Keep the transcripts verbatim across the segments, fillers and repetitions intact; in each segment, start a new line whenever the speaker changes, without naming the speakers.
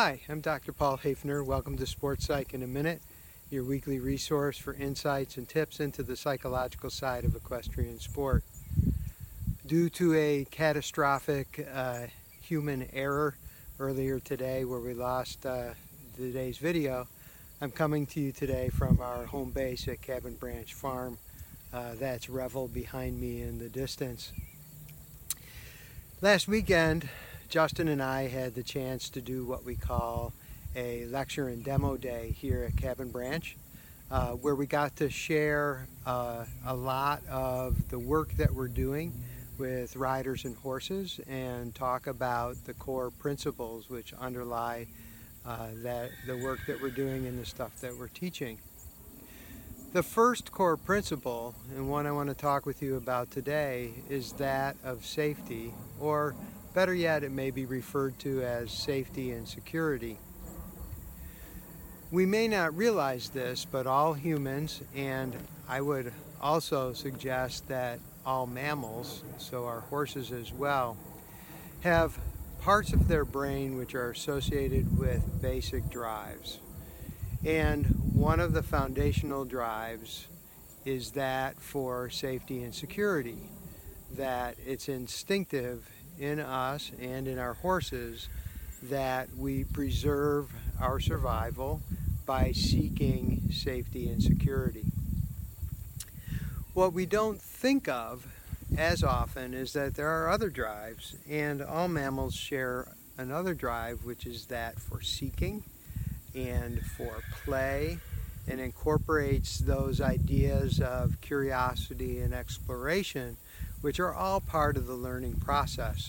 Hi, I'm Doctor Paul Hafner. Welcome to Sports Psych in a Minute, your weekly resource for insights and tips into the psychological side of equestrian sport. Due to a catastrophic uh, human error earlier today where we lost uh, today's video, I'm coming to you today from our home base at Cabin Branch Farm. Uh, that's Revel behind me in the distance. Last weekend, Justin and I had the chance to do what we call a lecture and demo day here at Cabin Branch, uh, where we got to share uh, a lot of the work that we're doing with riders and horses and talk about the core principles which underlie uh, that the work that we're doing and the stuff that we're teaching. The first core principle, and one I want to talk with you about today, is that of safety, or better yet, it may be referred to as safety and security. We may not realize this, but all humans, and I would also suggest that all mammals, so our horses as well, have parts of their brain which are associated with basic drives. And one of the foundational drives is that for safety and security, that it's instinctive in us and in our horses that we preserve our survival by seeking safety and security. What we don't think of as often is that there are other drives, and all mammals share another drive, which is that for seeking and for play, and incorporates those ideas of curiosity and exploration, which are all part of the learning process.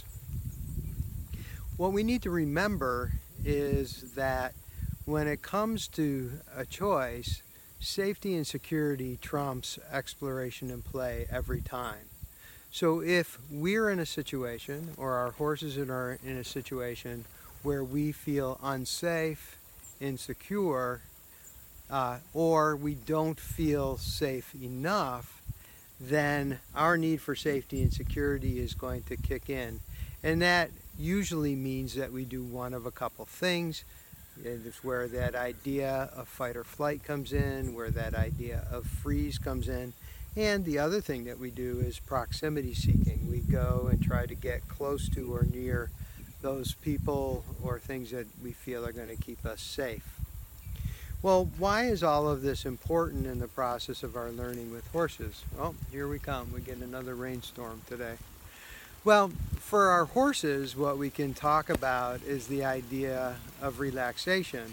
What we need to remember is that when it comes to a choice, safety and security trumps exploration and play every time. So if we're in a situation, or our horses are in a situation where we feel unsafe, insecure, uh, or we don't feel safe enough, then our need for safety and security is going to kick in. And that usually means that we do one of a couple things. It's where that idea of fight or flight comes in, where that idea of freeze comes in. And the other thing that we do is proximity seeking. We go and try to get close to or near those people or things that we feel are going to keep us safe. Well, why is all of this important in the process of our learning with horses? Well, here we come. We get another rainstorm today. Well, for our horses, what we can talk about is the idea of relaxation.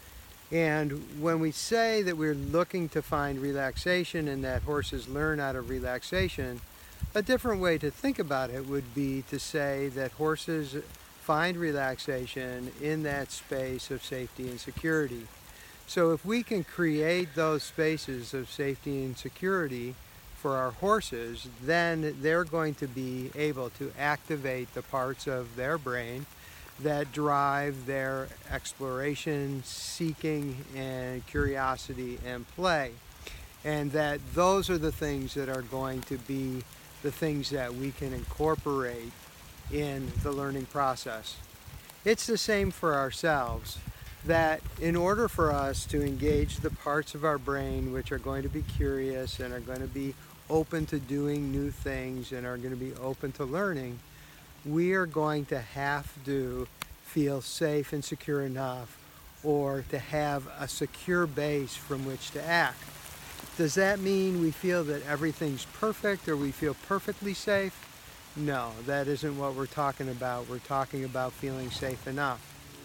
And when we say that we're looking to find relaxation and that horses learn out of relaxation, a different way to think about it would be to say that horses find relaxation in that space of safety and security. So if we can create those spaces of safety and security for our horses, then they're going to be able to activate the parts of their brain that drive their exploration, seeking, and curiosity and play. And that those are the things that are going to be the things that we can incorporate in the learning process. It's the same for ourselves, that in order for us to engage the parts of our brain which are going to be curious and are going to be open to doing new things and are going to be open to learning, we are going to have to feel safe and secure enough, or to have a secure base from which to act. Does that mean we feel that everything's perfect or we feel perfectly safe? No, that isn't what we're talking about. We're talking about feeling safe enough.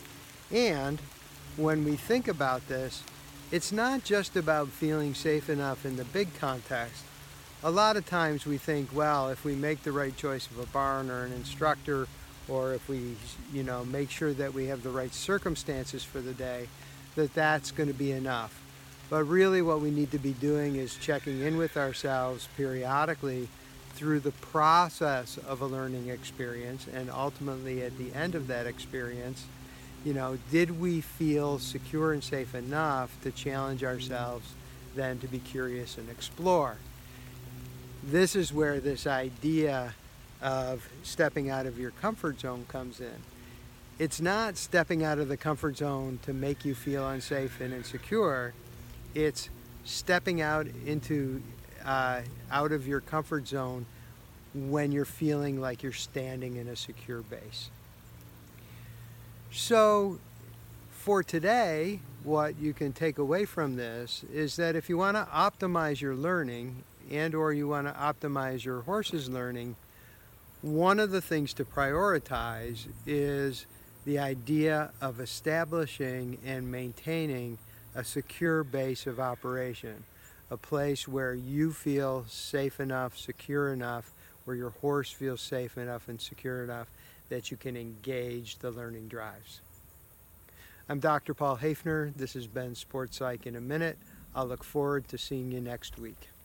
And when we think about this, it's not just about feeling safe enough in the big context. A lot of times we think, well, if we make the right choice of a barn or an instructor, or if we, you know, make sure that we have the right circumstances for the day, that that's going to be enough. But really what we need to be doing is checking in with ourselves periodically through the process of a learning experience, and ultimately at the end of that experience, you know, did we feel secure and safe enough to challenge ourselves then to be curious and explore? This is where this idea of stepping out of your comfort zone comes in. It's not stepping out of the comfort zone to make you feel unsafe and insecure. It's stepping out into uh, out of your comfort zone when you're feeling like you're standing in a secure base. So for today, what you can take away from this is that if you want to optimize your learning and or you want to optimize your horse's learning, one of the things to prioritize is the idea of establishing and maintaining a secure base of operation, a place where you feel safe enough, secure enough, where your horse feels safe enough and secure enough that you can engage the learning drives. I'm Doctor Paul Hafner. This has been Sports Psych in a Minute. I'll look forward to seeing you next week.